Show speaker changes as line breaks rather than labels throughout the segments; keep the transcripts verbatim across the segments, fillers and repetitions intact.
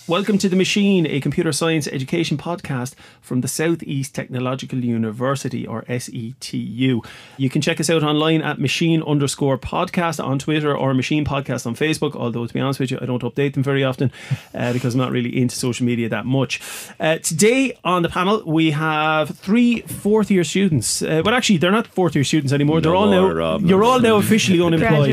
Welcome to The Machine, a computer science education podcast from the South East Technological University, or S E T U. You can check us out online at machine underscore podcast on Twitter or Machine Podcast on Facebook, although to be honest with you, I don't update them very often uh, because I'm not really into social media that much. Uh, today on the panel, we have three fourth year students. Uh, well, actually, they're not fourth year students anymore. They're
no
all
more,
now,
Rob,
you're
no
all
more.
now officially unemployed.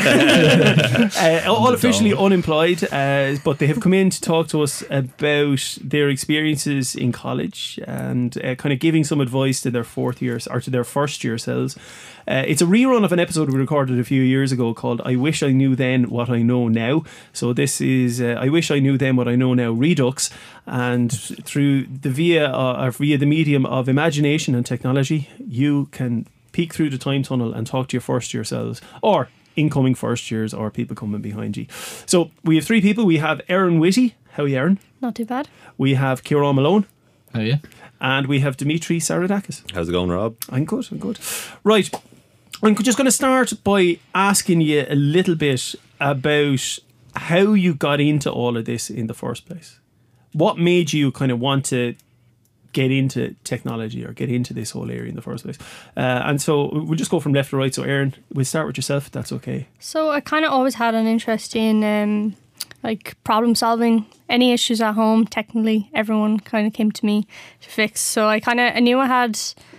uh, all officially unemployed, uh, but they have come in to talk to us about their experiences in college and uh, kind of giving some advice to their fourth years or to their first year selves. Uh, it's a rerun of an episode we recorded a few years ago called I Wish I Knew Then What I Know Now. So this is uh, I Wish I Knew Then What I Know Now Redux, and through the via uh, or via the medium of imagination and technology, you can peek through the time tunnel and talk to your first year selves, or incoming first years, or people coming behind you. So we have three people. We have Erin Whitty. How are you, Erin?
Not too bad.
We have Kieran Malone.
How are you?
And we have Dimitri Saradakis.
How's it going, Rob?
I'm good, I'm good. Right, I'm just going to start by asking you a little bit about how you got into all of this in the first place. What made you kind of want to get into technology or get into this whole area in the first place? Uh, and so we'll just go from left to right. So Erin, we'll start with yourself, if that's okay.
So I kind of always had an interest in um, like problem solving. Any issues at home, technically, everyone kind of came to me to fix. So I kind of I knew I had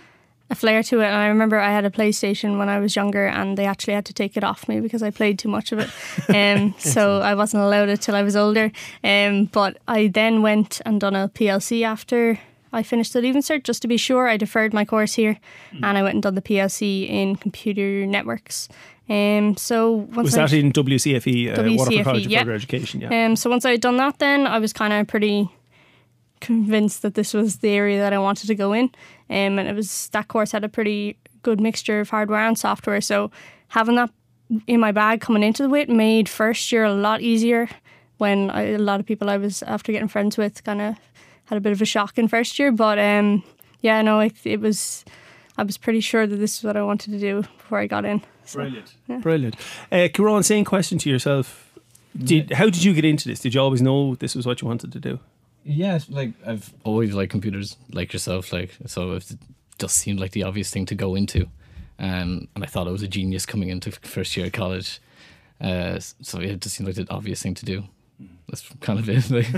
a flair to it. And I remember I had a PlayStation when I was younger, and they actually had to take it off me because I played too much of it. Um, so I wasn't allowed it till I was older. Um, but I then went and done a P L C after I finished the Leaving Cert, just to be sure. I deferred my course here, mm. and I went and done the P L C in computer networks. Um, so once
was that
I,
in W C F E, uh,
W C F E,
Waterford College of
yeah.
Further Education? Yeah.
Um, so once I had done that, then I was kind of pretty convinced that this was the area that I wanted to go in. Um, and it was that course had a pretty good mixture of hardware and software. So having that in my bag coming into it made first year a lot easier. When I, a lot of people I was after getting friends with kind of had a bit of a shock in first year, but um, yeah, no, it, it was. I was pretty sure that this is what I wanted to do before I got in. So,
Brilliant,
yeah.
brilliant. Uh, Kieran, same question to yourself. Did how did you get into this? Did you always know this was what you wanted to do?
Yeah, like I've always liked computers, like yourself, like so it just seemed like the obvious thing to go into, um, and I thought I was a genius coming into first year of college. Uh, so it just seemed like the obvious thing to do. That's kind of it. Like.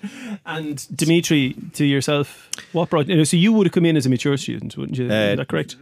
And Dimitri, to yourself, what brought you know, so you would have come in as a mature student, wouldn't you?
Uh,
Is that correct?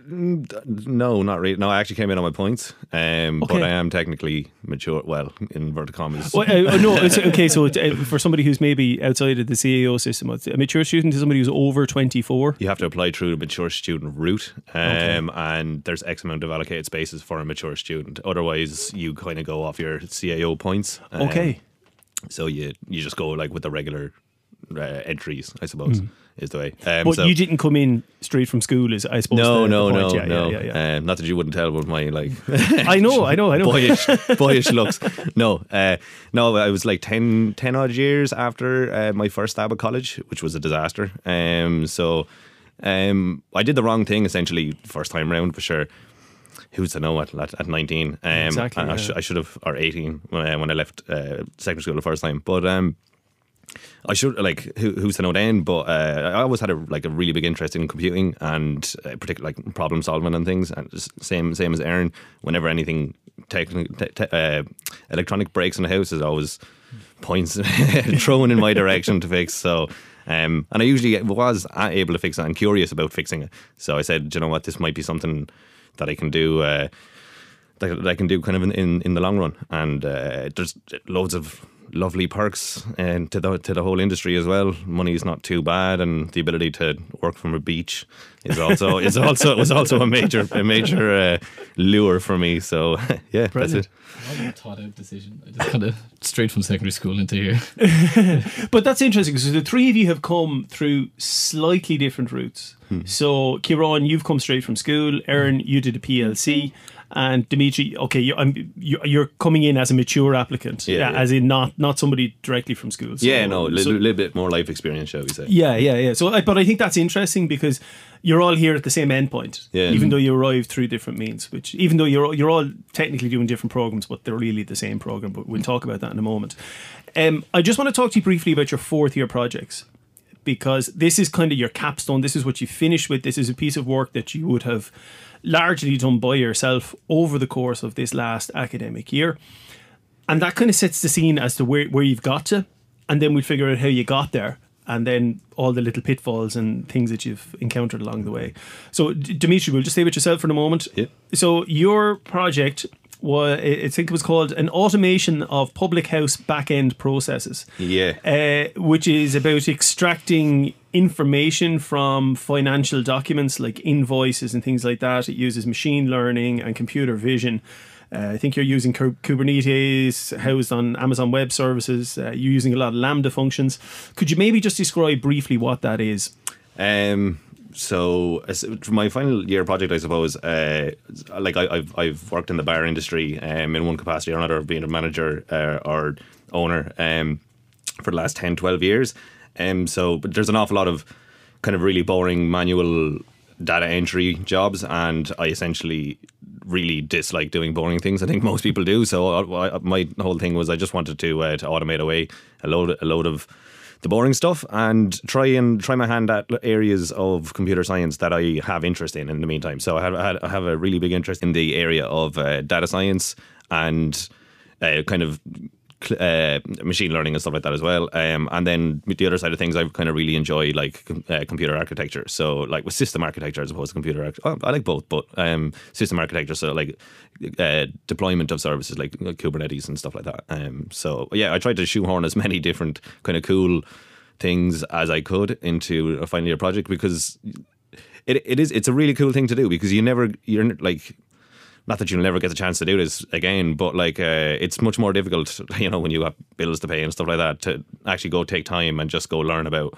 No, not really. No, I actually came in on my points, um,
Okay.
but I am technically mature. Well, in inverted commas.
Well, uh, no, it's, okay. So uh, for somebody who's maybe outside of the C A O system, a mature student is somebody who's over twenty-four.
You have to apply through the mature student route, um,
Okay.
and there's X amount of allocated spaces for a mature student. Otherwise, you kind of go off your C A O points. Um,
Okay.
So you you just go like with the regular uh, entries, I suppose,
Mm.
is the way. Um,
But
so
you didn't come in straight from school, is I suppose.
no,
the,
no,
the
no,
point. Yeah,
no.
Yeah, yeah, yeah.
Um, not that you wouldn't tell with my like.
I know, I know, I know.
boyish, boyish looks. No, uh, no. I was like ten, ten odd years after uh, my first stab at college, which was a disaster. Um, so um, I did the wrong thing essentially first time round for sure. Who's to know at, at, at nineteen? Um,
Exactly,
and I,
yeah.
sh- I should have, or eighteen when I, when I left uh, secondary school the first time. But um, I should like who, who's to know then? But uh, I always had a like a really big interest in computing and uh, particularly like problem solving and things. And just same same as Erin. Whenever anything techni- te- te- uh, electronic breaks in the house, is always points thrown in my direction to fix. So. Um, and I usually was able to fix it and curious about fixing it. So I said, do you know what, this might be something that I can do uh, that, that I can do kind of in, in, in the long run. And uh, there's loads of lovely perks and to the to the whole industry as well. Money is not too bad, and the ability to work from a beach is also is also was also a major a major uh, lure for me. So yeah,
Brilliant.
that's it.
It wasn't a thought out decision. I just kind of straight from secondary school into here.
But that's interesting because the three of you have come through slightly different routes. Hmm. So, Kieran, you've come straight from school. Erin, you did a P L C. And Dimitri, okay, you're, I'm, you're coming in as a mature applicant,
Yeah,
yeah,
yeah.
as in not not somebody directly from school. So,
yeah, no, a little,
so-
little bit more life experience, shall we say?
yeah, yeah, yeah. So, I- but I think that's interesting because you're all here at the same endpoint,
Yeah.
even though you arrived through different means. Which, even though you're you're all technically doing different programs, but they're really the same program. But we'll talk about that in a moment. Um, I just want to talk to you briefly about your fourth year projects, because this is kind of your capstone. This is what you finish with. This is a piece of work that you would have largely done by yourself over the course of this last academic year. And that kind of sets the scene as to where, where you've got to. And then we'll figure out how you got there. And then all the little pitfalls and things that you've encountered along the way. So, D- Dimitri, we'll just stay with yourself for a moment.
Yeah.
So, your project was, I think it was called an automation of public house back-end processes.
Yeah.
Uh, which is about extracting information from financial documents like invoices and things like that. It uses machine learning and computer vision. Uh, I think you're using Ku- Kubernetes housed on Amazon Web Services. Uh, you're using a lot of Lambda functions. Could you maybe just describe briefly what that is?
Um, so as- for my final year project, I suppose, uh, like I, I've I've worked in the bar industry um, in one capacity or another, being a manager uh, or owner um, for the last ten, twelve years. Um, so but there's an awful lot of kind of really boring manual data entry jobs, and I essentially really dislike doing boring things. I think most people do. So I, I, my whole thing was I just wanted to uh, to automate away a load a load of the boring stuff and try and try my hand at areas of computer science that I have interest in in the meantime. So I have I, had, I have a really big interest in the area of uh, data science and uh, kind of uh, machine learning and stuff like that as well. Um, and then with the other side of things, I kind of really enjoy like com- uh, computer architecture. So like with system architecture as opposed to computer architecture. Oh, I like both, but um, system architecture. So like uh, deployment of services like, like Kubernetes and stuff like that. Um, so yeah, I tried to shoehorn as many different kind of cool things as I could into a final year project, because it it is it's a really cool thing to do, because you never you're like. Not that you'll never get the chance to do this again, but like uh, it's much more difficult, you know, when you have bills to pay and stuff like that, to actually go take time and just go learn about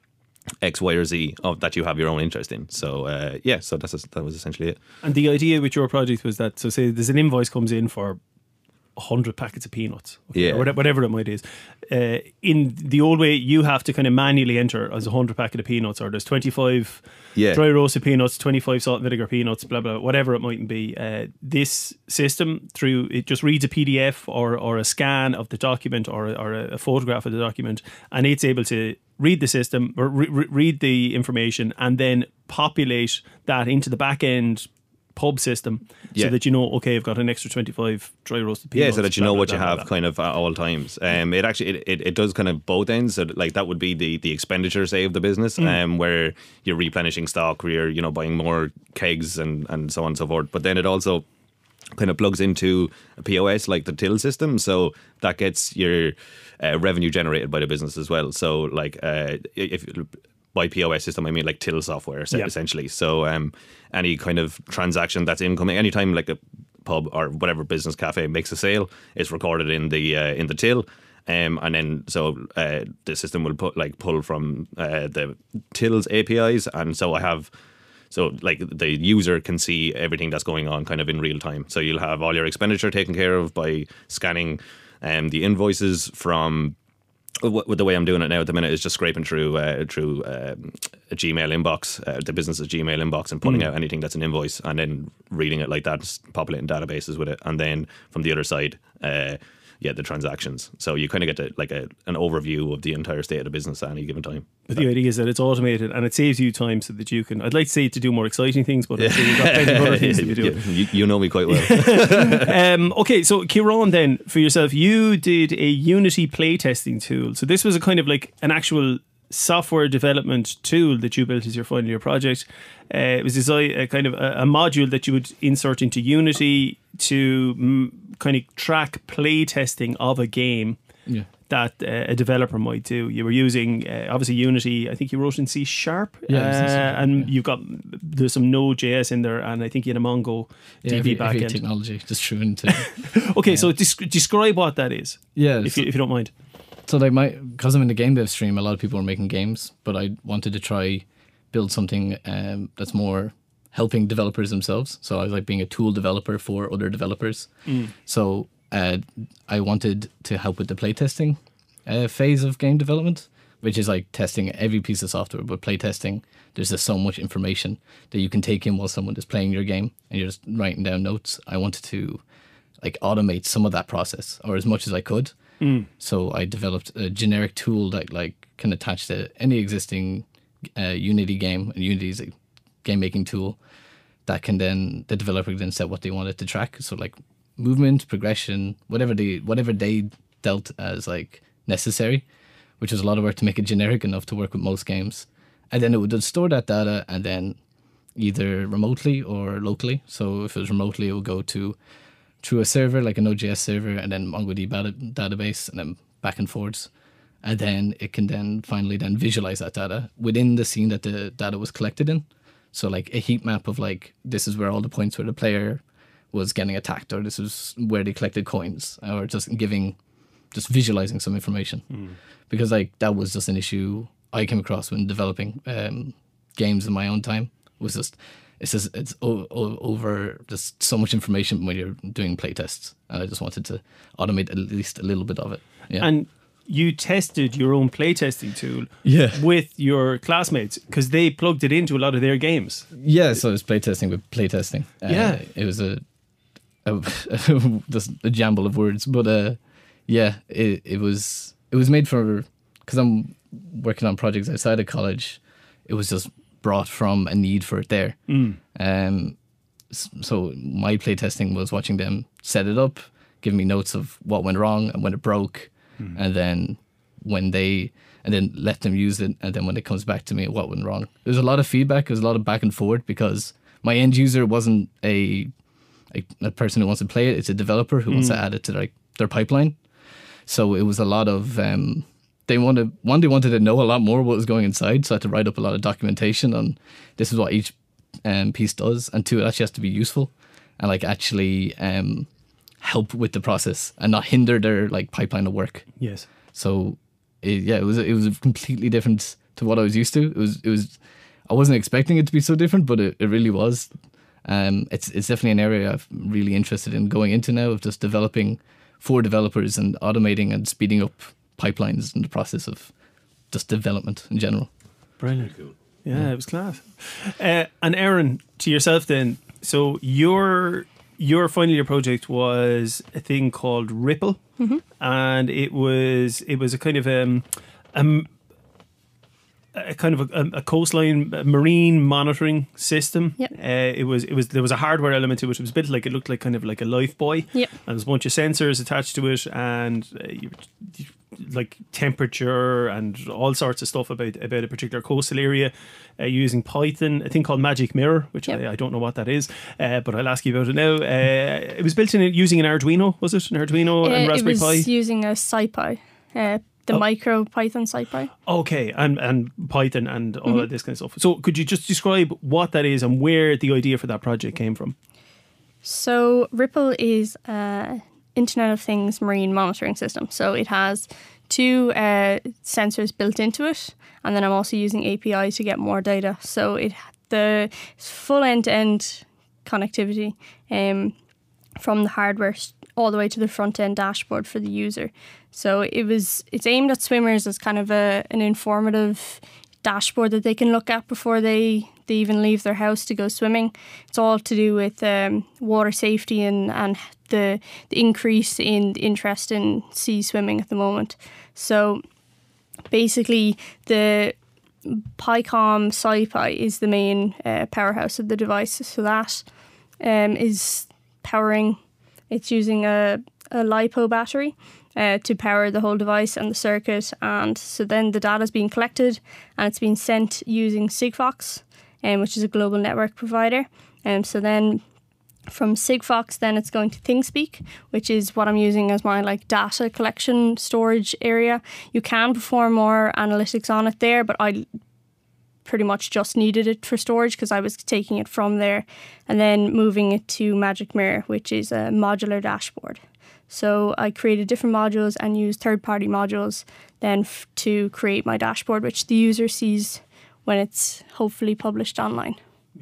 X, Y, or Z of that you have your own interest in. So uh, yeah, so that's that was essentially it.
And the idea with your project was that, so say there's an invoice comes in for one hundred packets of peanuts, okay,
Yeah.
or whatever, whatever it might is. Uh, in the old way, you have to kind of manually enter as a one hundred packet of peanuts, or there's twenty-five
Yeah.
dry roasted peanuts, twenty-five salt and vinegar peanuts, blah, blah, whatever it might be. Uh, this system, through it just reads a P D F or, or a scan of the document, or, or a, a photograph of the document, and it's able to read the system, or re- re- read the information, and then populate that into the back end pub system,
Yeah.
so that you know, okay, I've got an extra twenty-five dry roasted peanuts.
Yeah, so that you
blah,
know
blah,
what
blah,
you
blah,
have
blah.
kind of at all times. Um, it actually it, it, it does kind of both ends. So like that would be the the expenditure, say, of the business,
Mm.
um, where you're replenishing stock, where you're you know buying more kegs and and so on and so forth. But then it also kind of plugs into a P O S like the till system, so that gets your uh, revenue generated by the business as well. So like uh, if by P O S system I mean like till software, so
Yeah.
essentially. So um, any kind of transaction that's incoming, anytime like a pub or whatever business cafe makes a sale, it's recorded in the uh, in the till. Um, and then so uh, the system will put like pull from uh, the till's A P Is, and so I have. So like the user can see everything that's going on kind of in real time. So you'll have all your expenditure taken care of by scanning um, the invoices from. w- The way I'm doing it now at the minute is just scraping through uh, through um, a Gmail inbox, uh, the business's Gmail inbox, and pulling out anything that's an invoice, and then reading it like that, just populating databases with it, and then from the other side, uh, yeah, the transactions. So you kind of get to, like a, an overview of the entire state of the business at any given time.
But the idea is that it's automated and it saves you time, so that you can. I'd like to say to do more exciting things, but I'm sure you've got plenty of other things to be doing.
you, you know me quite well.
Um, okay, so Kieran, then for yourself, you did a Unity playtesting tool. So this was a kind of like an actual software development tool that you built as your final year project. Uh, it was designed a kind of a, a module that you would insert into Unity to mm, kind of track playtesting of a game
Yeah.
that uh, a developer might do. You were using uh, obviously Unity. I think you wrote in C Sharp,
Yeah, it was in C
uh,
Sharp,
and
yeah.
you've got there's some Node.js in there, and I think you had a Mongo
Yeah,
D B
every, every
backend.
technology just threw into.
Okay, so desc- describe what that is,
yeah.
if
so-
you, if you don't mind.
So like my, because I'm in the game dev stream, a lot of people are making games, but I wanted to try build something um, that's more helping developers themselves. So I was like being a tool developer for other developers.
Mm.
So uh, I wanted to help with the playtesting uh, phase of game development, which is like testing every piece of software. But playtesting, there's just so much information that you can take in while someone is playing your game and you're just writing down notes. I wanted to like automate some of that process, or as much as I could.
Mm.
So I developed a generic tool that like can attach to any existing uh, Unity game. And Unity is a game making tool that can then the developer can then set what they wanted to track. So like movement, progression, whatever they whatever they dealt as like necessary, which was a lot of work to make it generic enough to work with most games. And then it would store that data and then either remotely or locally. So if it was remotely, it would go to through a server, like a Node.js server, and then MongoDB data- database, and then back and forwards. And then it can then finally then visualize that data within the scene that the data was collected in. So like a heat map of like, this is where all the points where the player was getting attacked, or this is where they collected coins, or just giving, just visualizing some information. Mm. Because like that was just an issue I came across when developing um, games in my own time. Was just it's just it's o- o- over just so much information when you're doing playtests, and I just wanted to automate at least a little bit of it. Yeah.
And you tested your own playtesting tool
yeah.
with your classmates because they plugged it into a lot of their games.
Yeah, so it was playtesting with playtesting. Uh,
yeah,
it was a, a just a jumble of words, but uh, yeah, it it was it was made for because I'm working on projects outside of college. It was just brought from a need for it there.
Mm.
Um, so my playtesting was watching them set it up, giving me notes of what went wrong and when it broke, mm. and then when they and then let them use it, and then when it comes back to me, what went wrong. There's a lot of feedback. There's a lot of back and forth because my end user wasn't a a, a person who wants to play it. It's a developer who mm. wants to add it to their their pipeline. So it was a lot of. Um, They wanted one. They wanted to know a lot more what was going inside, so I had to write up a lot of documentation on this is what each um, piece does, and two, it actually has to be useful and like actually um, help with the process and not hinder their like pipeline of work.
Yes.
So it, yeah, it was it was completely different to what I was used to. It was it was I wasn't expecting it to be so different, but it, it really was. Um, it's it's definitely an area I'm really interested in going into now, of just developing for developers and automating and speeding up pipelines in the process of just development in general.
Brilliant. Cool. Yeah, yeah, it was class. Uh, and Aaron, to yourself then, so your your final year project was a thing called Ripple,
mm-hmm.
and it was it was a kind of um, um a kind of a, a coastline a marine monitoring system.
Yep.
Uh, it was it was there was a hardware element to it. It was built like it looked like kind of like a life buoy.
Yep.
And there's a bunch of sensors attached to it, and uh, you, you, like temperature and all sorts of stuff about about a particular coastal area, uh, using Python, a thing called Magic Mirror, which yep. I, I don't know what that is, uh, but I'll ask you about it now. Uh, it was built in using an Arduino, was it? An Arduino
uh,
and Raspberry
Pi? It was
Pi?
using a SciPy. Uh, The oh. micro Python SciPy.
Okay, and and Python and all
mm-hmm.
of this kind of stuff. So could you just describe what that is and where the idea for that project came from?
So Ripple is a Internet of Things marine monitoring system. So it has two uh, sensors built into it, and then I'm also using A P I to get more data. So it the full end-to-end connectivity um, from the hardware all the way to the front-end dashboard for the user. So it was it's aimed at swimmers as kind of a an informative dashboard that they can look at before they, they even leave their house to go swimming. It's all to do with um, water safety and, and the, the increase in interest in sea swimming at the moment. So basically the PyCom SciPy is the main uh, powerhouse of the device. So that um, is powering, it's using a, a LiPo battery Uh, to power the whole device and the circuit, and so then the data is being collected and it's being sent using Sigfox, um, which is a global network provider. And um, so then from Sigfox, then it's going to ThingSpeak, which is what I'm using as my like data collection storage area. You can perform more analytics on it there, but I pretty much just needed it for storage because I was taking it from there, and then moving it to Magic Mirror, which is a modular dashboard. So I created different modules and used third-party modules then f- to create my dashboard, which the user sees when it's hopefully published online.
Yeah.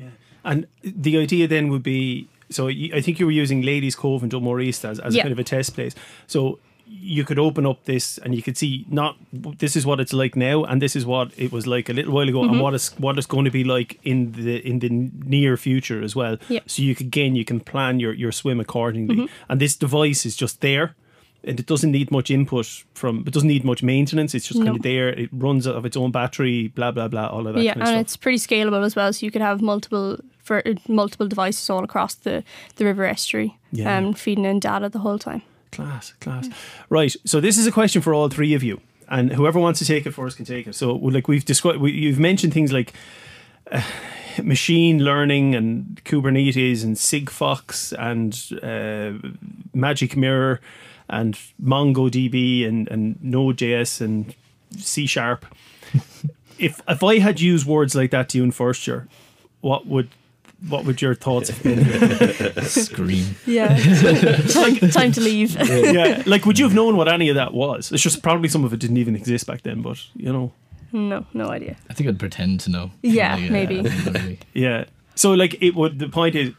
And the idea then would be, so you, I think you were using Ladies Cove and Dunmore as, as
Yeah.
kind of a test place. So you could open up this and you could see not this is what it's like now and this is what it was like a little while ago
Mm-hmm.
and what is what it's going to be like in the in the near future as well.
Yeah.
So you could, again you can plan your, your swim accordingly.
Mm-hmm.
And this device is just there. And it doesn't need much input from, it doesn't need much maintenance. It's just
No.
kind of there. It runs out of its own battery, blah, blah, blah, all of that
Yeah,
kind of
and
stuff.
it's pretty scalable as well. So you could have multiple for multiple devices all across the, the river estuary,
Yeah.
um, feeding in data the whole time.
Class, class. Right. So this is a question for all three of you, and whoever wants to take it first can take it. So, like we've described, we, you've mentioned things like uh, machine learning and Kubernetes and Sigfox and uh, Magic Mirror and MongoDB and and Node.js and C Sharp. if if I had used words like that to you in first year, what would what would your thoughts have been?
Scream.
Yeah, time, time to leave.
Yeah, like would you have known what any of that was? It's just probably some of it didn't even exist back then, but you know.
No, no idea.
I think I'd pretend to know.
Yeah,
Like, uh,
maybe.
not really.
Yeah. So like it would the point is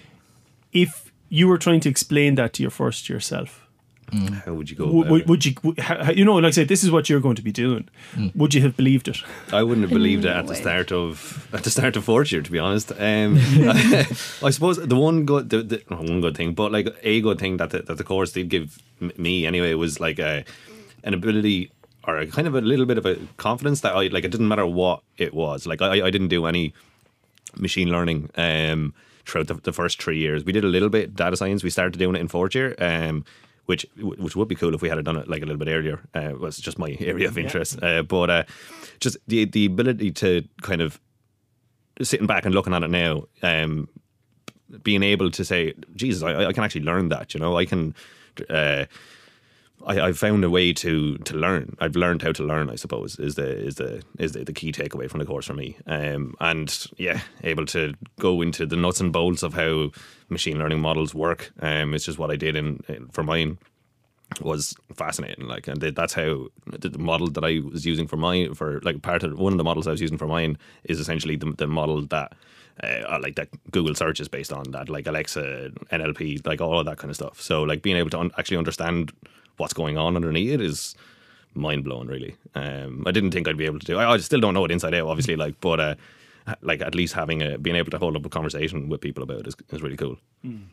if you were trying to explain that to your first year self,
How would you go
would,
about
would,
it?
would you would- how- how- you know like I said this is what you're going to be doing, would you have believed it?
I wouldn't have believed it
No
at the
way.
start of at the start of fourth year, to be honest. Um, I suppose the one good, the, the not one good thing, but like a good thing that the, that the course did give m- me anyway was like a an ability or a kind of a little bit of a confidence that I like. It didn't matter what it was. Like I, I didn't do any machine learning um, throughout the, the first three years. We did a little bit data science. We started doing it in fourth year. Um, which which would be cool if we had done it like a little bit earlier. Uh, it was just my area of interest. Uh, but uh, just the the ability to kind of sitting back and looking at it now, um, being able to say, Jesus, I, I can actually learn that. You know, I can. Uh, I, I've found a way to to learn. I've learned how to learn, I suppose, is the is the is the, the key takeaway from the course for me. Um, and yeah, able to go into the nuts and bolts of how machine learning models work. Um, it's just what I did in, in for mine was fascinating. Like, and that's how the, the model that I was using for mine for like part of one of the models I was using for mine is essentially the the model that. Uh, like that Google search is based on that, like Alexa, N L P, like all of that kind of stuff. So like being able to un- actually understand what's going on underneath it is mind blowing, really. Um, I didn't think I'd be able to do. I, I still don't know it inside out, obviously. Like, but uh, like at least having a being able to hold up a conversation with people about it is, is really cool.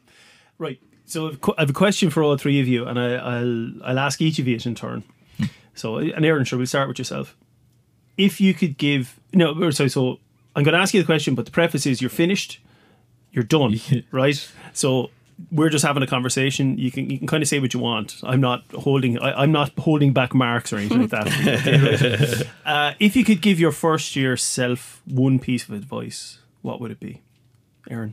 Right. So I've qu- I have a question for all three of you, and I, I'll I'll ask each of you in turn. So, and Aaron, sure, we'll start with yourself. If you could give no, or sorry, so I'm going to ask you the question, but the preface is you're finished, you're done, right? So we're just having a conversation. You can you can kind of say what you want. I'm not holding I, I'm not holding back marks or anything like that. Okay, right? uh, if you could give your first year self one piece of advice, what would it be, Aaron?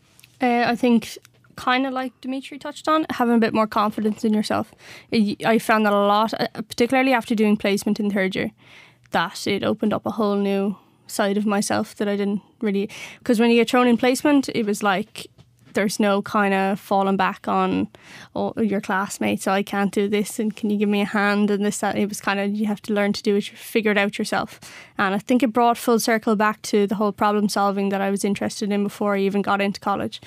Uh, I think, kind of like Dimitri touched on, having a bit more confidence in yourself. I I found that a lot, uh, particularly after doing placement in third year, that it opened up a whole new side of myself that I didn't really. Because when you get thrown in placement, it was like there's no kind of falling back on oh, your classmates. So I can't do this, and can you give me a hand and this that. It was kind of you have to learn to do it, figure it out yourself. And I think it brought full circle back to the whole problem solving that I was interested in before I even got into college.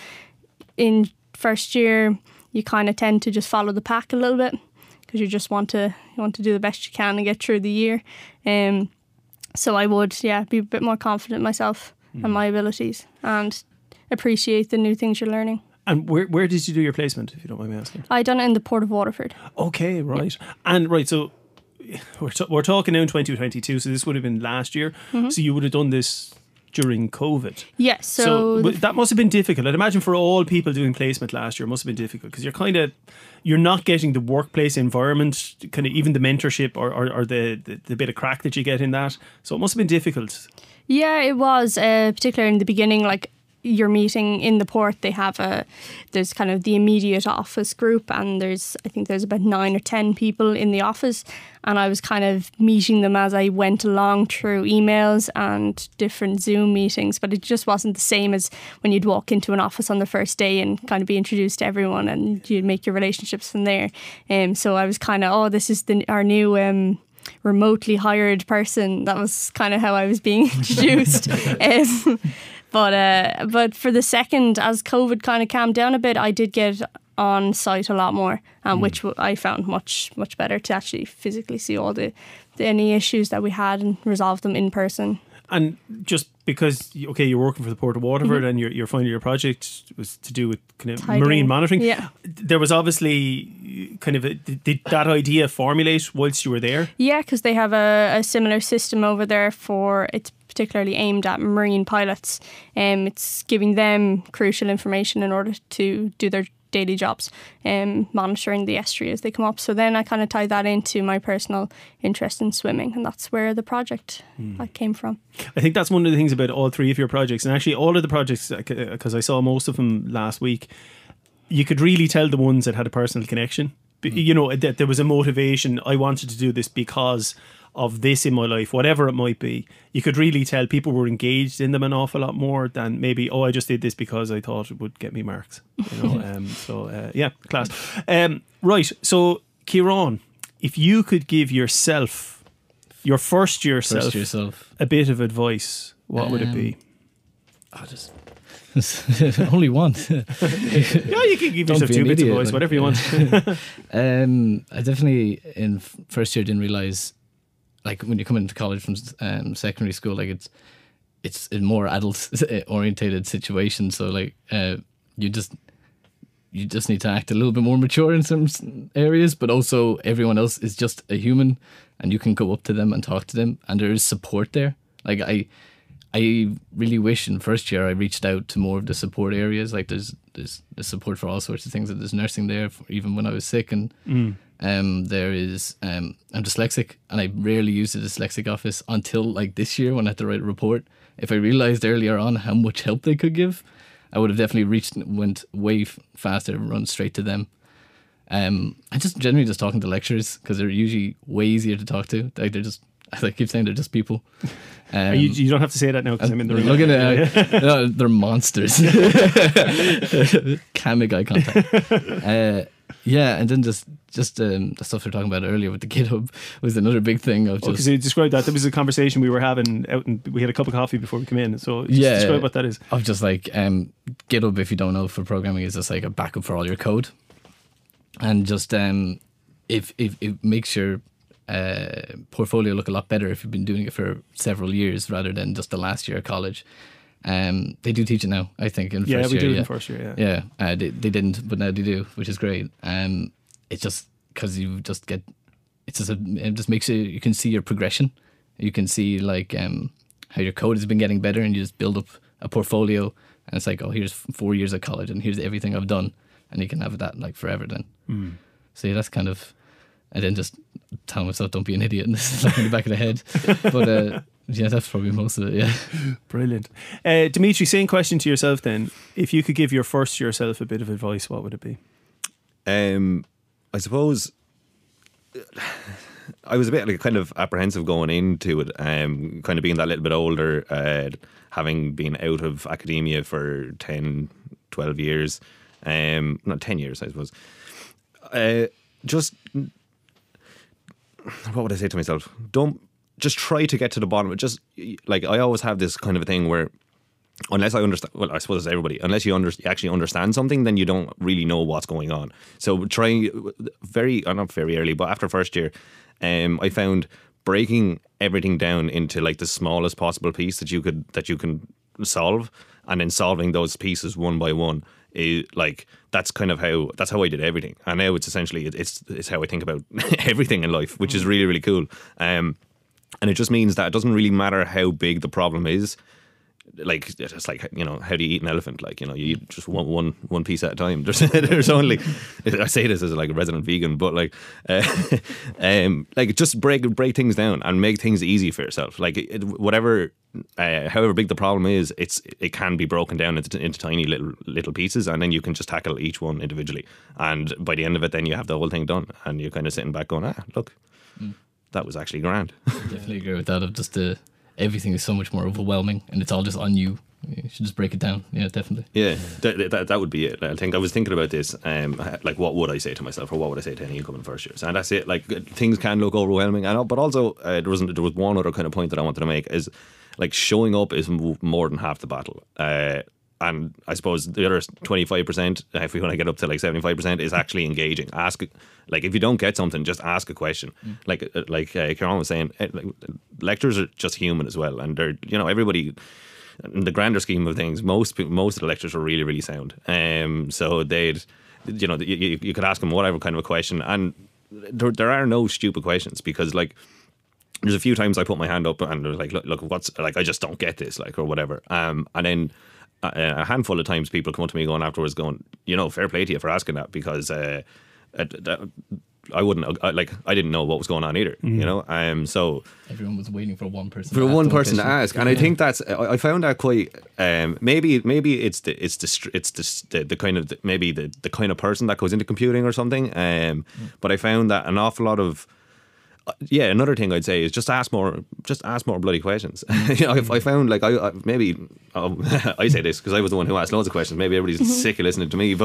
In first year, you kind of tend to just follow the pack a little bit because you just want to you want to do the best you can and get through the year. Um, so I would, yeah, be a bit more confident in myself mm. and my abilities and appreciate the new things you're learning.
And where where did you do your placement, if you don't mind me asking?
I done it in the Port of Waterford.
Okay, right. Yeah. And right, so we're t- we're talking now in twenty twenty-two, so this would have been last year. Mm-hmm. So you would have done this during COVID.
Yes. So,
so f- that must have been difficult. I'd imagine for all people doing placement last year, it must have been difficult because you're kind of you're not getting the workplace environment, kind of even the mentorship or, or, or the, the the bit of crack that you get in that. So it must have been difficult.
Yeah, it was, uh, particularly in the beginning, like. You're meeting in the port, they have a there's kind of the immediate office group, and there's I think there's about nine or ten people in the office, and I was kind of meeting them as I went along through emails and different Zoom meetings, but it just wasn't the same as when you'd walk into an office on the first day and kind of be introduced to everyone and you'd make your relationships from there. Um, so I was kind of, oh, this is the our new um remotely hired person. That was kind of how I was being introduced. um, but uh, but for the second, as COVID kind of calmed down a bit, I did get on site a lot more, um, mm. which I found much much better to actually physically see all the, the any issues that we had and resolve them in person.
And just because, okay, you're working for the Port of Waterford, mm-hmm. and your your final year project was to do with kind of
Tiding.
marine monitoring.
Yeah.
There was obviously kind of a, did that idea formulate whilst you were there?
Yeah, because they have a, a similar system over there for it's particularly aimed at marine pilots. Um, it's giving them crucial information in order to do their daily jobs, um, monitoring the estuary as they come up. So then I kind of tied that into my personal interest in swimming, and that's where the project mm. that came from.
I think that's one of the things about all three of your projects, and actually all of the projects, because I saw most of them last week, you could really tell the ones that had a personal connection. Mm. You know, that there was a motivation. I wanted to do this because of this in my life, whatever it might be. You could really tell people were engaged in them an awful lot more than maybe, oh, I just did this because I thought it would get me marks. You know, um, so uh, yeah, class. Um, right, so Ciarán, if you could give yourself, your first year
first
self,
yourself,
a bit of advice, what um, would it be?
I just only one.
Yeah, you can give
Don't
yourself two bits of advice, like, whatever you want.
um, I definitely in first year didn't realise, like when you come into college from um, secondary school, like it's it's a more adult orientated situation. So like uh, you just you just need to act a little bit more mature in some areas, but also everyone else is just a human, and you can go up to them and talk to them, and there is support there. Like I I really wish in first year I reached out to more of the support areas. Like there's there's, there's support for all sorts of things. There's nursing there for even when I was sick, and mm. um, there is um, I'm dyslexic, and I rarely use the dyslexic office until like this year when I had to write a report. If I realised earlier on how much help they could give, I would have definitely reached went way f- faster and run straight to them. Um, I just generally just talking to lecturers because they're usually way easier to talk to. Like they're just, as I keep saying, they're just people. Um,
you, you don't have to say that now because I'm in the room.
Looking at, uh, they're monsters. Can't make eye contact. Uh, yeah, and then just just um, the stuff we were talking about earlier with the GitHub was another big thing of just.
Because oh, you described that. There was a conversation we were having out, and we had a cup of coffee before we came in. So just
yeah,
describe what that is.
Of just like um, GitHub, if you don't know, for programming is just like a backup for all your code, and just um, if if it makes your uh, portfolio look a lot better if you've been doing it for several years rather than just the last year of college. Um, they do teach it now, I think, in
yeah,
first
we
year.
do
yeah,
in first year. Yeah,
yeah. Uh, they they didn't, but now they do, which is great. Um, it's just because you just get, it's just a, it just makes you you can see your progression. You can see like um how your code has been getting better, and you just build up a portfolio. And it's like, oh, here's four years of college, and here's everything I've done, and you can have that like forever then. Mm. So yeah, that's kind of, and then just tell myself don't be an idiot, and this is like in the back of the head, but. Uh, Yeah, that's probably most of it, yeah.
Brilliant. Uh, Dimitri, same question to yourself then. If you could give your first yourself a bit of advice, what would it be?
Um, I suppose I was a bit like kind of apprehensive going into it, um, kind of being that little bit older, uh, having been out of academia for ten, twelve years, um, not ten years, I suppose. Uh, just, what would I say to myself? Don't, just try to get to the bottom of it. Just like I always have this kind of a thing where unless I understand, well, I suppose it's everybody, unless you under, actually understand something, then you don't really know what's going on. So try very, or not very early, but after first year, um, I found breaking everything down into like the smallest possible piece that you could, that you can solve, and then solving those pieces one by one. Is like that's kind of how that's how I did everything, and now it's essentially it's it's how I think about everything in life, which is really really cool. Um, And it just means that it doesn't really matter how big the problem is. Like it's like, you know, how do you eat an elephant? Like, you know, you eat just one one one piece at a time. There's there's only, I say this as like a resident vegan, but like, uh, um, like just break break things down and make things easy for yourself. Like it, whatever, uh, however big the problem is, it's it can be broken down into, into tiny little little pieces, and then you can just tackle each one individually. And by the end of it, then you have the whole thing done, and you're kind of sitting back going, ah, look. Mm. That was actually grand.
Definitely agree with that. Of just the everything is so much more overwhelming, and it's all just on you. You should just break it down. Yeah, definitely.
Yeah, that, that, that would be it. I think I was thinking about this, um, like what would I say to myself, or what would I say to any incoming first years? And that's it. Like things can look overwhelming, and but also uh, there wasn't there was one other kind of point that I wanted to make is like showing up is more than half the battle. Uh, and I suppose the other twenty-five percent, if we want to get up to like seventy-five percent, is actually engaging. Ask, like if you don't get something, just ask a question. Mm. Like like uh, Kieran was saying, like, lectures are just human as well, and they're you know everybody. In the grander scheme of things, most most of the lectures were really, really sound. Um, so they'd, you know, you, you could ask them whatever kind of a question, and there, there are no stupid questions because, like, there's a few times I put my hand up and they're like, look, look, what's like, I just don't get this, like, or whatever. Um, and then a, a handful of times people come up to me going afterwards, going, you know, fair play to you for asking that because uh, I wouldn't I, like I didn't know what was going on either, mm. you know. Um, so
everyone was waiting for one person
for
to
one person to ask, and yeah. I think that's I found that quite. Um, maybe maybe it's the it's the it's the the, the kind of the, maybe the the kind of person that goes into computing or something. Um, mm. But I found that an awful lot of. Yeah, another thing I'd say is just ask more, just ask more bloody questions. you know, if I found like I, I maybe um, I say this because I was the one who asked loads of questions. Maybe everybody's mm-hmm. sick of listening to me, but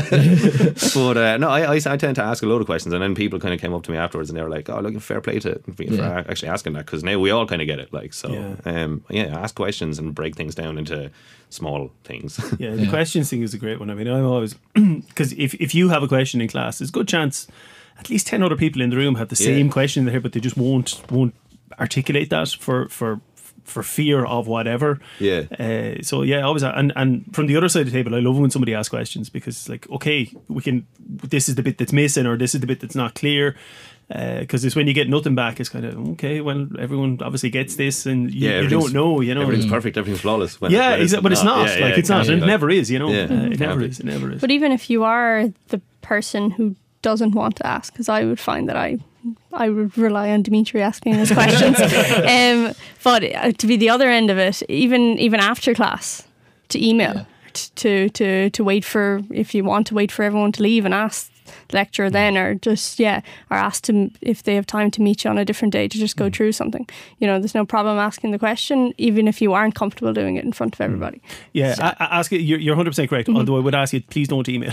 but uh, no, I, I I tend to ask a load of questions, and then people kind of came up to me afterwards, and they were like, "Oh, look, fair play to for yeah. actually asking that," because now we all kind of get it. Like so, yeah. Um, yeah, ask questions and break things down into small things.
Yeah, the yeah. questions thing is a great one. I mean, I'm always because if if you have a question in class, there's a good chance. At least ten other people in the room have the same yeah. question there, but they just won't won't articulate that for for for fear of whatever.
Yeah.
Uh, so yeah, always and and from the other side of the table, I love when somebody asks questions because it's like, okay, we can. This is the bit that's missing, or this is the bit that's not clear. Because uh, it's when you get nothing back, it's kind of okay. Well, everyone obviously gets this, and you,
yeah,
you don't know. You know,
everything's perfect, everything's flawless. When
yeah,
it, when
it's, but it's not. not.
Yeah,
like
yeah,
it's not.
Yeah,
It
yeah.
never is. You know,
Yeah.
uh, it never is. It never is.
But even if you are the person who doesn't want to ask, because I would find that I I would rely on Dimitri asking us questions. um, but uh, to be the other end of it, even even after class, to email, yeah. t- to to to wait for, if you want to wait for everyone to leave and ask the lecturer then, or just yeah, or ask them if they have time to meet you on a different day to just go through something. You know, there's no problem asking the question, even if you aren't comfortable doing it in front of everybody.
Yeah, so. a- ask it. You're, you're one hundred percent correct. Mm-hmm. Although I would ask you, please don't email.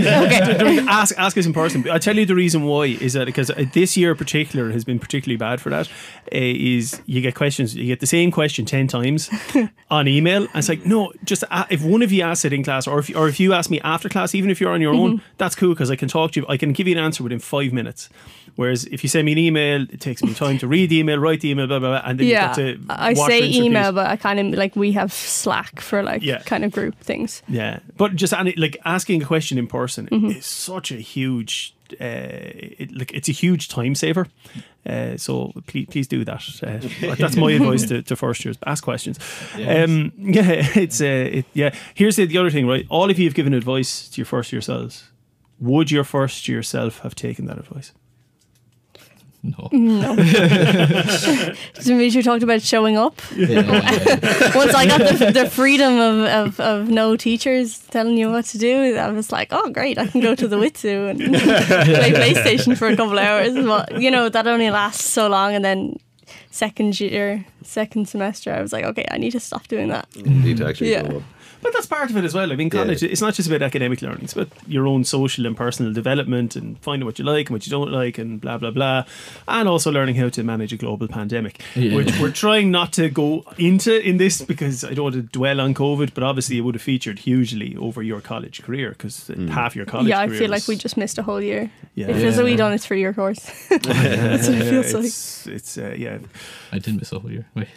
Okay.
ask ask us in person. I tell you the reason why is that because this year in particular has been particularly bad for that. Uh, is you get questions, you get the same question ten times on email, and it's like no, just uh, if one of you asks it in class, or if or if you ask me after class, even if you're on your mm-hmm. own, that's cool because I can talk to you. I can give you an answer within five minutes. Whereas if you send me an email, it takes me time to read the email, write the email, blah, blah, blah, and then
yeah,
you've got to
I say email, but I kind of like we have Slack for like yeah. kind of group things.
Yeah. But just like asking a question in person
mm-hmm.
is such a huge, uh, it, like it's a huge time saver. Uh, so please, please do that. Uh, that's my advice to, to first years. Ask questions. Yes. Um, yeah, it's uh, it, yeah. Here's the, the other thing, right? All of you have given advice to your first year selves. Would your first year self have taken that advice?
No.
No. Dimitri talked about showing up.
Yeah, yeah.
Once I got the, the freedom of, of, of no teachers telling you what to do, I was like, oh, great, I can go to the Witsu and play PlayStation for a couple of hours. But, you know, that only lasts so long. And then second year, second semester, I was like, okay, I need to stop doing that.
You need to actually
yeah.
show up.
But that's part of it as well. I mean, college, yeah. it's not just about academic learning. It's about your own social and personal development and finding what you like and what you don't like and blah, blah, blah. And also learning how to manage a global pandemic, yeah. which we're trying not to go into in this because I don't want to dwell on COVID, but obviously it would have featured hugely over your college career because mm. half your college
yeah,
career
I feel like we just missed a whole year.
Yeah.
It feels
yeah.
like we done a three-year course. That's what it feels like.
It's, it's uh, yeah.
I did miss a whole year. Wait.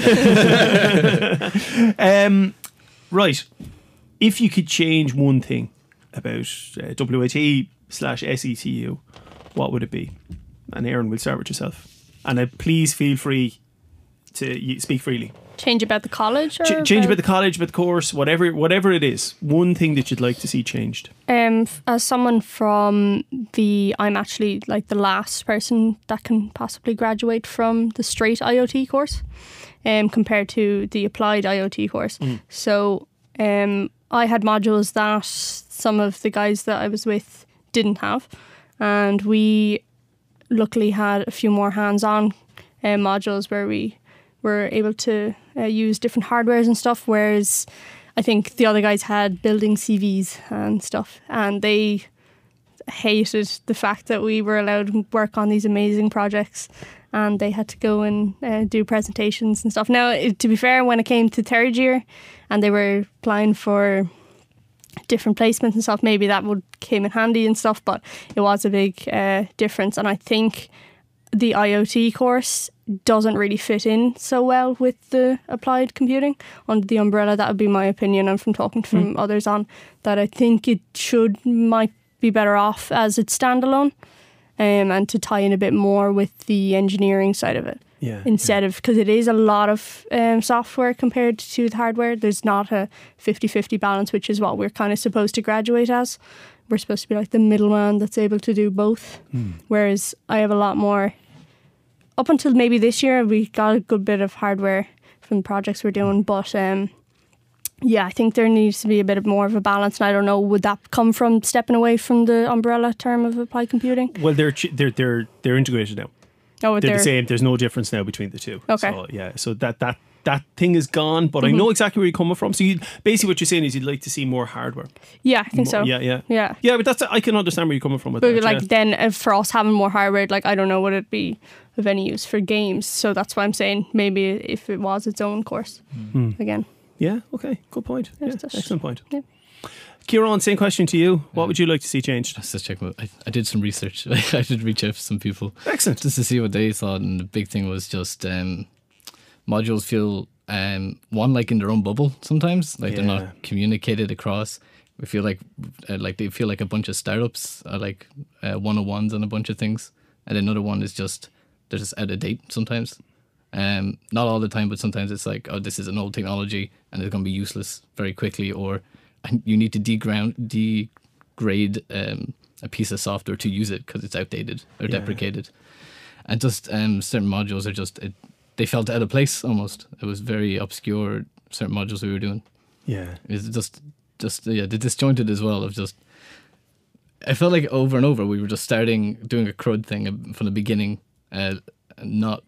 um, right. If you could change one thing about uh, W I T slash S E T U, what would it be? And Aaron, we'll start with yourself. And uh, please feel free to speak freely.
Change about the college? Or
Ch- change about the college, about the course, whatever whatever it is. One thing that you'd like to see changed.
Um, as someone from the, I'm actually like the last person that can possibly graduate from the straight I O T course um, compared to the applied I O T course. Mm. So um, I had modules that some of the guys that I was with didn't have, and we luckily had a few more hands-on uh, modules where we were able to uh, use different hardwares and stuff, whereas I think the other guys had building C Vs and stuff, and they hated the fact that we were allowed to work on these amazing projects, and they had to go and uh, do presentations and stuff. Now, it, to be fair, when it came to third year and they were applying for different placements and stuff, maybe that would came in handy and stuff, but it was a big uh, difference. And I think the I O T course doesn't really fit in so well with the applied computing under the umbrella. That would be my opinion, and from talking from mm. others on that, I think it should might be better off as it's standalone, um, and to tie in a bit more with the engineering side of it.
Yeah,
instead
yeah.
of, because it is a lot of um, software compared to the hardware. There's not a fifty-fifty balance, which is what we're kind of supposed to graduate as. We're supposed to be like the middleman that's able to do both. Mm. Whereas I have a lot more. Up until maybe this year, we got a good bit of hardware from the projects we're doing, but um, yeah, I think there needs to be a bit of more of a balance, and I don't know, would that come from stepping away from the umbrella term of applied computing?
Well, they're they're they're they're integrated now.
Oh,
they're,
they're
the same. There's no difference now between the two.
Okay.
So yeah, so that that that thing is gone, but
mm-hmm.
I know exactly where you're coming from. So you basically what you're saying is you'd like to see more hardware.
Yeah, I think
more,
so.
Yeah, yeah,
yeah,
yeah. But that's I can understand where you're coming from with
but
that.
like
yeah.
then uh, for us having more hardware, like I don't know, would it be of any use for games? So that's why I'm saying maybe if it was its own course mm. again.
Yeah. Okay. Good point. Yeah, excellent point.
Yeah.
Kieran, same question to you. What would you like to see changed?
Let's just check. I, I did some research. I did reach out to some people.
Excellent.
Just to see what they thought. And the big thing was just um, modules feel, um, one, like in their own bubble sometimes. Like yeah. they're not communicated across. We feel like uh, like they feel like a bunch of startups, are like uh, one-on-ones on a bunch of things. And another one is just, they're just out of date sometimes. Um, not all the time, but sometimes it's like, oh, this is an old technology and it's going to be useless very quickly, or you need to deground, degrade um, a piece of software to use it because it's outdated or yeah. deprecated. And just um, certain modules are just, it, they felt out of place almost. It was very obscure, certain modules we were doing.
Yeah.
It's just, just yeah, the disjointed as well of just, I felt like over and over we were just starting, doing a CRUD thing from the beginning, uh, not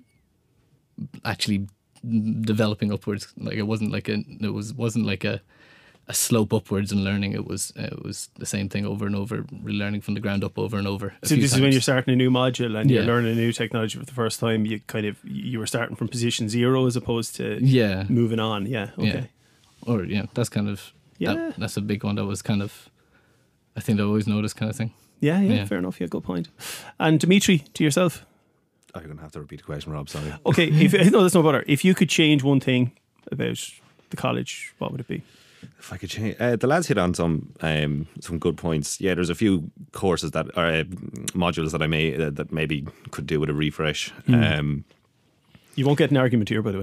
actually developing upwards. Like it wasn't like a, it was wasn't like a, a slope upwards in learning. It was uh, it was the same thing over and over, relearning from the ground up over and over.
So this
times.
is when you're starting a new module and
yeah.
you're learning a new technology for the first time. You kind of you were starting from position zero as opposed to
yeah
moving on. Yeah, okay.
Yeah. Or yeah, that's kind of
yeah.
That, that's a big one. That was kind of, I think I always noticed kind of thing.
Yeah, yeah, yeah, fair enough. Yeah, good point. And Dimitri, to yourself.
I'm going to have to repeat the question, Rob, sorry.
Okay, if, no, that's no bother. If you could change one thing about the college, what would it be?
If I could change, uh, the lads hit on some um, some good points. Yeah, there's a few courses that are uh, modules that I may uh, that maybe could do with a refresh. Mm. Um,
you won't get an argument here, by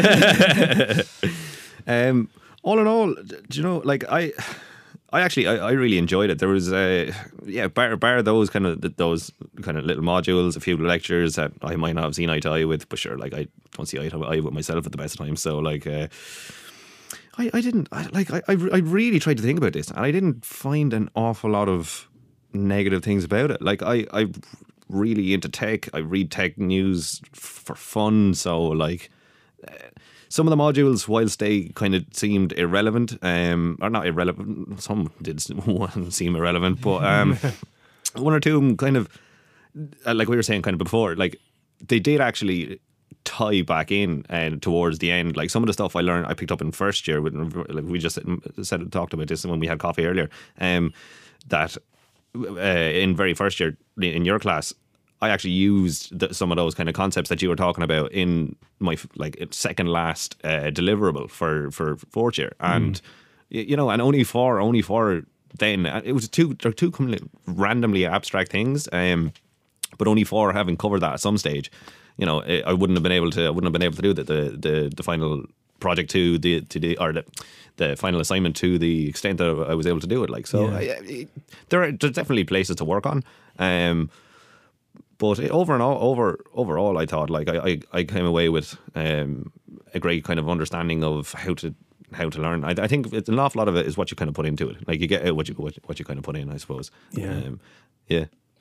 the
way. um, all in all, do you know, like I. I actually, I, I really enjoyed it. There was, uh, yeah, bar, bar those kind of those kind of little modules, a few lectures that I might not have seen eye to eye with, but sure, like I don't see eye to eye with myself at the best of times. So like, uh, I, I didn't, I, like, I, I really tried to think about this, and I didn't find an awful lot of negative things about it. Like I, I really into tech. I read tech news for fun. So like. Uh, Some of the modules, whilst they kind of seemed irrelevant, um, or not irrelevant, some did seem irrelevant, but um, one or two of them kind of, like we were saying kind of before, like they did actually tie back in and towards the end. Like some of the stuff I learned, I picked up in first year, with, like we just said, talked about this when we had coffee earlier, um, that uh, in very first year in your class, I actually used the, some of those kind of concepts that you were talking about in my like second last uh, deliverable for, for fourth year, and mm. you know, and only for only for then it was two they're two randomly abstract things, um, but only for having covered that at some stage, you know, I wouldn't have been able to I wouldn't have been able to do the the the, the final project to the to the or the the final assignment to the extent that I was able to do it. Like so, yeah. I, I, there are there's definitely places to work on. Um, But over and all, over overall, I thought like I, I, I came away with um, a great kind of understanding of how to how to learn. I, I think it's an awful lot of it is what you kind of put into it. Like you get out what you what, what you kind of put in, I suppose.
Yeah,
um, yeah.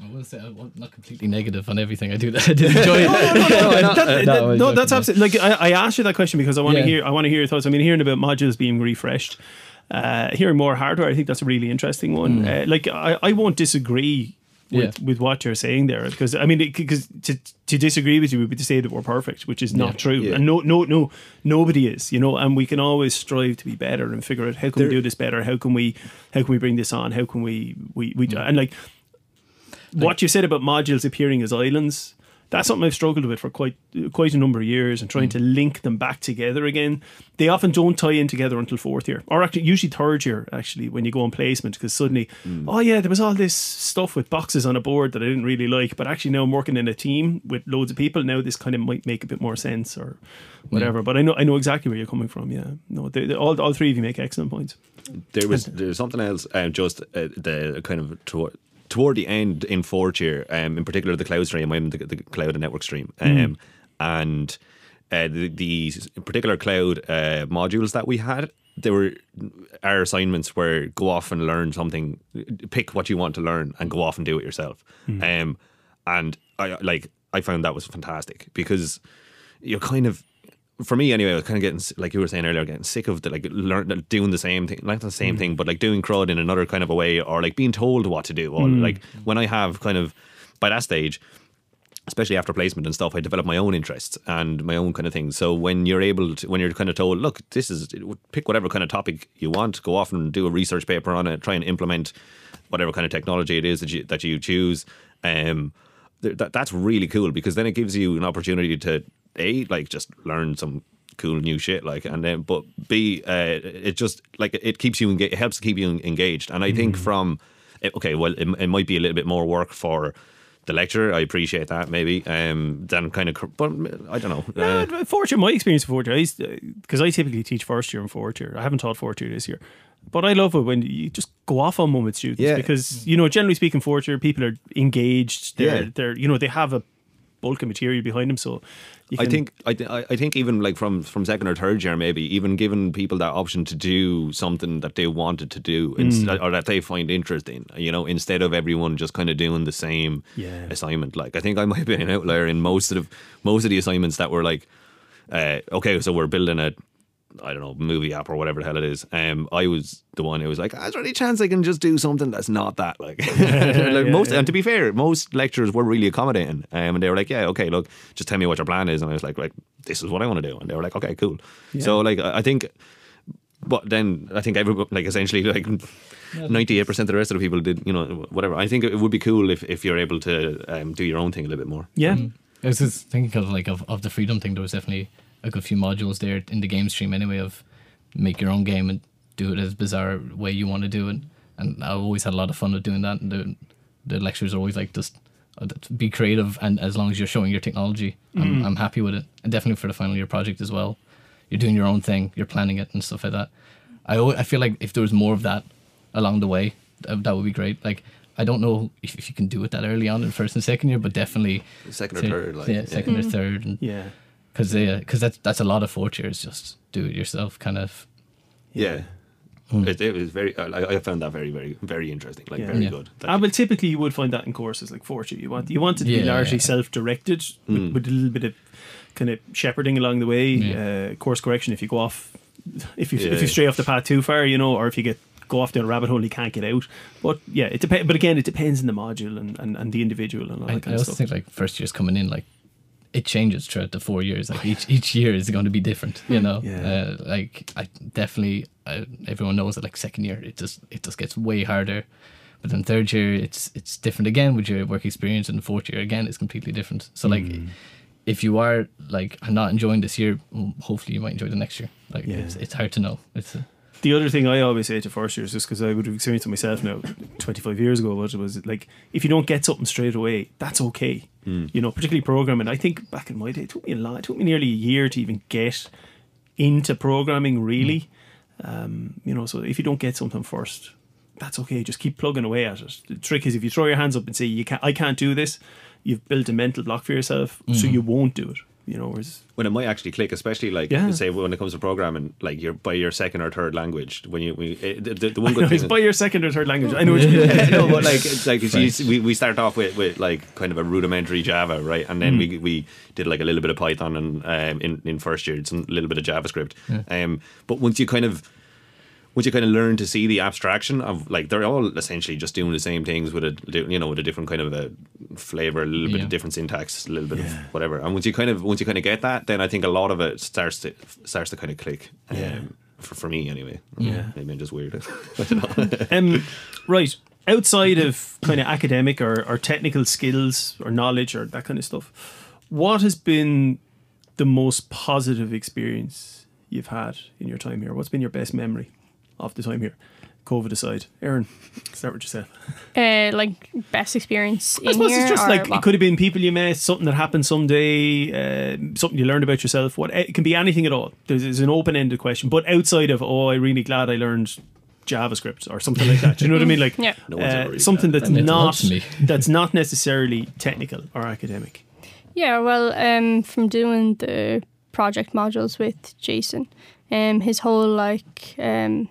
I will say I'm not completely negative on everything I do. That I did enjoy it.
no, no, no, no,
not-
that-
uh,
that-
no, I was
no,
joking,
that's
yeah.
absolutely. Like I, I asked you that question because I want to
Yeah.
hear. I want to hear your thoughts. I mean, hearing about modules being refreshed, uh, hearing more hardware. I think that's a really interesting one. Uh, like I, I won't disagree with,
Yeah.
with what you're saying there, because I mean, because to to disagree with you would be to say that we're perfect, which is not
Yeah.
true,
Yeah.
and no, no, no, nobody is. You know, and we can always strive to be better and figure out how can we
There-
do this better. How can we how can we bring this on? How can we we we and like. What you said about modules appearing as islands, that's something I've struggled with for quite quite a number of years, and trying to link them back together again. They often don't tie in together until fourth year, or actually usually third year, actually, when you go on placement, because suddenly, oh yeah, there was all this stuff with boxes on a board that I didn't really like, but actually now I'm working in a team with loads of people, now this kind of might make a bit more sense or whatever. But I know I know exactly where you're coming from, yeah. No, they, they, all, all three of you make excellent points.
There was there was something else, um, just uh, the kind of toward, toward the end in fourth year, um, in particular the cloud stream, I'm the, the cloud and network stream, um, and uh, the, the particular cloud uh, modules that we had, there were our assignments were go off and learn something, pick what you want to learn and go off and do it yourself, um, and I like I found that was fantastic because you're kind of. For me, anyway, I was kind of getting, like you were saying earlier, getting sick of the, like learn, doing the same thing, not the same mm. thing, but like doing CRUD in another kind of a way, or like being told what to do. Or mm. like when I have kind of by that stage, especially after placement and stuff, I develop my own interests and my own kind of things. So when you're able to, when you're kind of told, look, this is, pick whatever kind of topic you want, go off and do a research paper on it, try and implement whatever kind of technology it is that you that you choose. Um, that that's really cool because then it gives you an opportunity to. A, like just learn some cool new shit, like, and then but B, uh, it just like it keeps you engaged, it helps keep you engaged. And I mm. think from okay, well, it, it might be a little bit more work for the lecturer. I appreciate that maybe. Um, then kind of, but I don't know. Uh,
no, fourth year, my experience of fourth year, because I, I typically teach first year and fourth year. I haven't taught fourth year this year. But I love it when you just go off on one with students
yeah.
because, you know, generally speaking, fourth year people are engaged. They're,
yeah. they're,
you know, they have a bulk of material behind them. So you can,
I think, I, th- I think even like from, from second or third year, maybe even giving people that option to do something that they wanted to do mm. instead, or that they find interest in, you know, instead of everyone just kind of doing the same
yeah.
assignment. Like I think I might have been an outlier in most of the, most of the assignments that were like, uh, okay, so we're building a, I don't know, movie app or whatever the hell it is. Um, I was the one who was like, is there any chance I can just do something that's not that? Like, like
yeah,
most,
yeah.
and to be fair, most lecturers were really accommodating. Um, and they were like, yeah, okay, look, just tell me what your plan is. And I was like, like, this is what I want to do. And they were like, okay, cool. Yeah. So like, I think, but then I think everybody, like essentially like ninety-eight percent of the rest of the people did, you know, whatever. I think it would be cool if, if you're able to um, do your own thing a little bit more.
Yeah.
Mm. I was just thinking of like of, of the freedom thing. There was definitely a good few modules there in the game stream anyway of make your own game and do it as bizarre way you want to do it. And I always had a lot of fun with doing that. And the the lectures are always like just uh, be creative, and as long as you're showing your technology, I'm, mm. I'm happy with it. And definitely for the final year project as well, you're doing your own thing, you're planning it and stuff like that. I always, I feel like if there was more of that along the way, that, that would be great. Like I don't know if, if you can do it that early on in first and second year, but definitely
second or
to,
third, like,
yeah, second
yeah.
or third, and
yeah.
Because yeah, because that's that's a lot of fourth years. Just do it yourself, kind of.
Yeah,
mm.
it, it was very. I, I found that very, very, very interesting. Like
yeah.
very
yeah.
good.
Ah, well, typically you would find that in courses like fourth year. You want you want it to
yeah,
be largely
yeah.
self-directed
mm.
with, with a little bit of kind of shepherding along the way.
Yeah.
Uh, course correction if you go off, if you
yeah.
if you stray off the path too far, you know, or if you get go off down a rabbit hole and you can't get out. But yeah, it depends. But again, it depends on the module and, and, and the individual and all
I,
that kind
I
of
also
stuff.
think like first years coming in, like it changes throughout the four years. Like each each year is going to be different. You know,
Yeah.
uh, like I definitely uh, everyone knows that like second year it just it just gets way harder. But then third year it's it's different again with your work experience, and fourth year again it's completely different. So like.
Mm.
If you are like, I'm not enjoying this year, well, hopefully you might enjoy the next year. Like
Yeah.
it's it's hard to know. It's a,
The other thing I always say to first years, just because I would have experienced it myself now, twenty-five years ago, was, was like, if you don't get something straight away, that's okay.
Mm.
You know, particularly programming. I think back in my day, it took me a lot. It took me nearly a year to even get into programming, really. Mm. Um, you know, so if you don't get something first, that's okay. Just keep plugging away at it. The trick is if you throw your hands up and say, "You can't, I can't do this," you've built a mental block for yourself, mm. so you won't do it. you know, whereas
when it might actually click, especially like
Yeah.
say when it comes to programming, like you're by your second or third language. When you, we, it, the, the one
I know,
good
it's
thing,
by your second or third language. I know what you mean.
no, but like it's like it's, you, we we start off with, with like kind of a rudimentary Java, right, and then
Mm.
we we did like a little bit of Python and um, in in first year, some little bit of JavaScript.
Yeah.
Um, but once you kind of once you kind of learn to see the abstraction of like they're all essentially just doing the same things with a you know with a different kind of a flavor, a little bit
Yeah.
of different syntax, a little bit of whatever. And once you kind of once you kind of get that, then I think a lot of it starts to starts to kind of click. Um,
Yeah.
For, for me anyway.
Yeah.
Maybe I'm just weird. I don't know.
Um, right. Outside of kind of academic or, or technical skills or knowledge or that kind of stuff, what has been the most positive experience you've had in your time here? What's been your best memory of the time here? COVID aside. Erin, start with yourself.
Uh, like best experience in
I suppose
here.
it's just
or
like
what?
it could have been people you met, something that happened someday, uh, something you learned about yourself. What it can be anything at all. There's, there's an open-ended question, but outside of oh, I'm really glad I learned JavaScript or something like that. Do you know what I mean? Like
Yeah.
No one's ever
uh,
really
something
glad.
that's
That meant a lot
not
to me.
that's not necessarily technical or academic.
Yeah, well, um, from doing the project modules with Jason, um, his whole like um,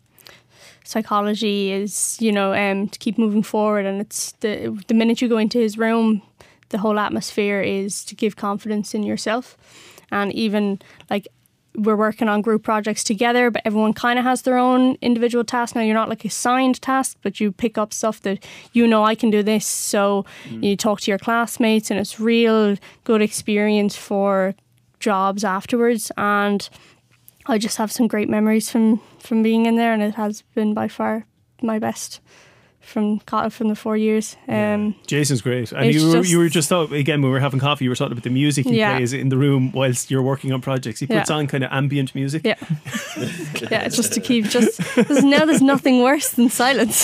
psychology is, you know, um, to keep moving forward, and it's the the minute you go into his room, the whole atmosphere is to give confidence in yourself, and even like we're working on group projects together, but everyone kind of has their own individual task. Now you're not like assigned tasks, but you pick up stuff that you know I can do this. So you talk to your classmates, and it's real good experience for jobs afterwards. And I just have some great memories from from being in there, and it has been by far my best from co- from the four years. Um,
Jason's great, and
It's
you were,
just-
you were just talking, again when we were having coffee. You were talking about the music he
Yeah.
plays in the room whilst you're working on projects. He puts
Yeah.
on kind of ambient music.
Yeah, yeah, it's just to keep just there's, now there's nothing worse than silence.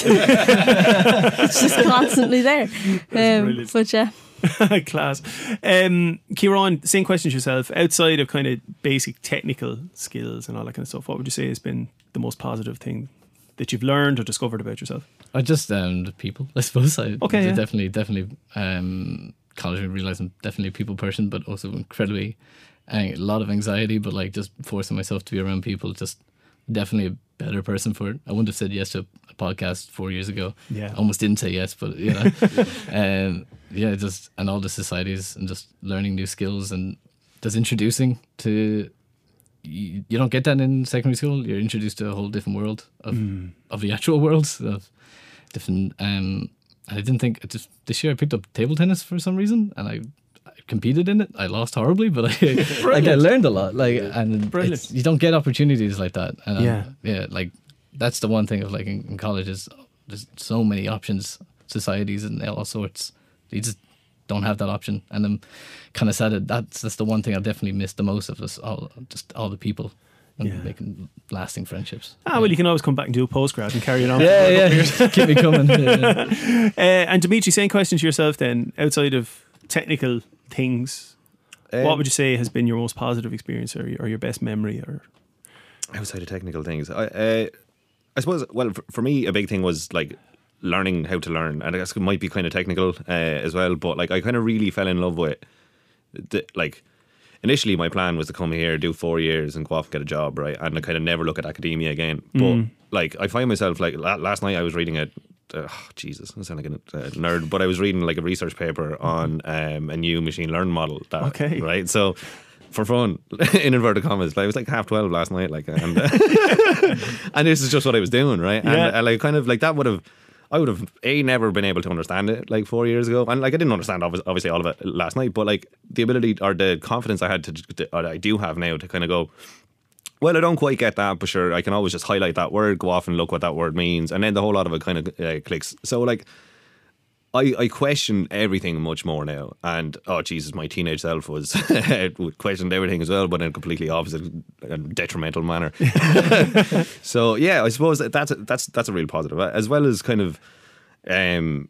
It's just constantly there. Um,
brilliant.
but yeah,
Class. Um, Kieran, same question to yourself. Outside of kind of basic technical skills and all that kind of stuff, what would you say has been the most positive thing that you've learned or discovered about yourself?
I just um the people, I suppose. I
Okay, yeah.
definitely, definitely. Um, college, I realized I'm definitely a people person, but also incredibly uh, a lot of anxiety. But like just forcing myself to be around people, just definitely a better person for it. I wouldn't have said yes to a podcast four years ago.
Yeah.
I almost didn't say yes, but you know, um, yeah, just and all the societies and just learning new skills and just introducing to. You, you don't get that in secondary school. You're introduced to a whole different world of of the actual world of different. Um, and I didn't think it just this year I picked up table tennis for some reason, and I, I competed in it. I lost horribly, but I like I learned a lot. Like and
Brilliant.
it's, you don't get opportunities like that. And
Yeah.
um, yeah, like that's the one thing of like in, in college is there's so many options, societies and all sorts. You just don't have that option, and I'm kind of sad that that's that's the one thing I definitely missed the most of us all, just all the people and
Yeah.
making lasting friendships.
Ah, well, you can always come back and do a postgrad and carry it on.
Yeah, yeah, keep me coming. Yeah.
Uh, and Dimitri, same question to yourself then. Outside of technical things,
Um,
what would you say has been your most positive experience or, or your best memory? Or
outside of technical things, I, uh, I suppose. Well, for, for me, a big thing was like learning how to learn, and I guess it might be kind of technical uh, as well. But like, I kind of really fell in love with the like. Initially, my plan was to come here, do four years, and go off and get a job, right? And I kind of never look at academia again. But like, I find myself like la- last night I was reading a. Uh, oh, Jesus, I sound like a uh, nerd, but I was reading like a research paper on um, a new machine learning model. That,
Okay.
right? So, for fun, in inverted commas, like, I was like half twelve last night, like, and and this is just what I was doing, right? And
Yeah.
uh, like, kind of like that would have. I would have a never been able to understand it like four years ago, and like I didn't understand obvi- obviously all of it last night, but like the ability or the confidence I had to, to or I do have now to kind of go, well, I don't quite get that, but sure, I can always just highlight that word, go off and look what that word means, and then the whole lot of it kind of uh, clicks. So like, I I question everything much more now, and oh Jesus, my teenage self was questioned everything as well, but in a completely opposite and detrimental manner. So yeah, I suppose that that's a, that's that's a real positive, as well as kind of, um,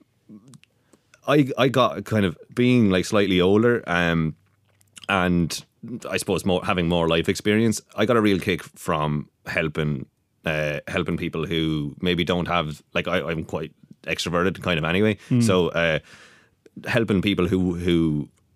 I I got kind of being like slightly older, um, and I suppose more having more life experience. I got a real kick from helping uh, helping people who maybe don't have like I, I'm quite extroverted kind of anyway. So uh, helping people who who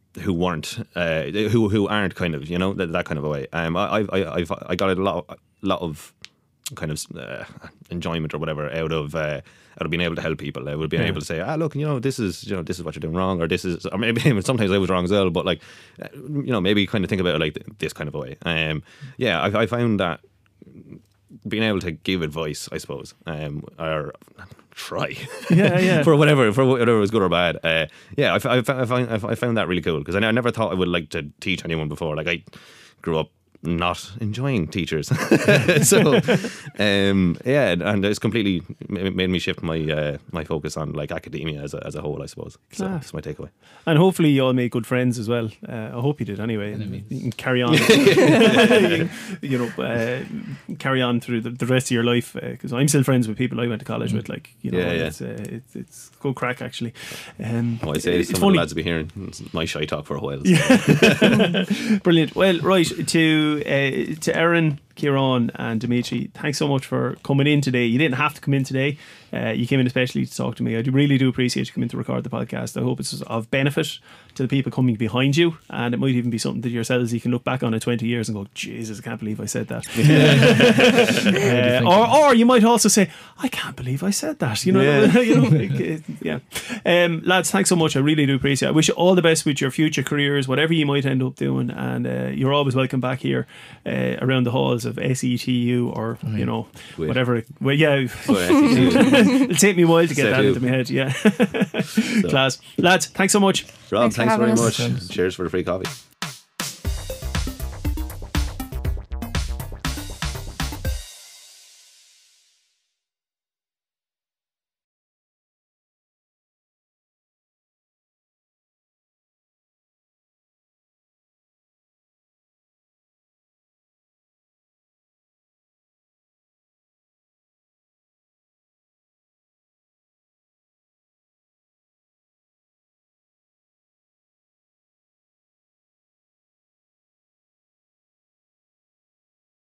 who weren't, uh, who who aren't kind of, you know, that, that kind of a way. Um, I I I've I got a lot lot of kind of uh, enjoyment or whatever out of uh, out of being able to help people. I would be
Yeah.
able to say, ah, look, you know, this is you know this is what you're doing wrong, or this is, or maybe sometimes I was wrong as well, but like, uh, you know, maybe kind of think about it like this kind of a way. Um, yeah, I, I found that being able to give advice, I suppose, um, or try,
Yeah, yeah.
for whatever, for whatever was good or bad. Uh, yeah, I, f- I, f- I, find, I found that really cool because I, n- I never thought I would like to teach anyone before. Like I grew up not enjoying teachers, so um, yeah, and it's completely ma- made me shift my uh, my focus on like academia as a, as a whole, I suppose. So
Ah.
that's my takeaway.
And hopefully you all make good friends as well. Uh, I hope you did anyway. And you can carry on, you know, uh, carry on through the, the rest of your life. Because I'm still friends with people I went to college with. Like, you know,
Yeah, yeah.
it's uh, it's, it's good crack actually. Um,
Oh, I say
it's
some of
funny.
the lads will be hearing my shy talk for a while.
Brilliant. Well, right, to uh, to Erin, Kieran and Dimitri, thanks so much for coming in today. You didn't have to come in today. Uh, you came in especially to talk to me. I do, really do appreciate you coming to record the podcast. I hope it's of benefit to the people coming behind you, and it might even be something that yourselves you can look back on in twenty years and go, Jesus, I can't believe I said that. uh, or, or you might also say, I can't believe I said that. You know,
Yeah.
you know, like, uh, yeah. Um, lads, thanks so much. I really do appreciate it. I wish you all the best with your future careers, whatever you might end up doing, and uh, you're always welcome back here uh, around the halls of S E T U or you know
Wait.
whatever. Well, yeah,
So, uh,
it'll take me a while to get
Say
that
who.
into my head. Yeah, class, lads. Thanks so much.
Rob,
Thanks for
thanks very
having
much.
us.
Cheers for the free coffee.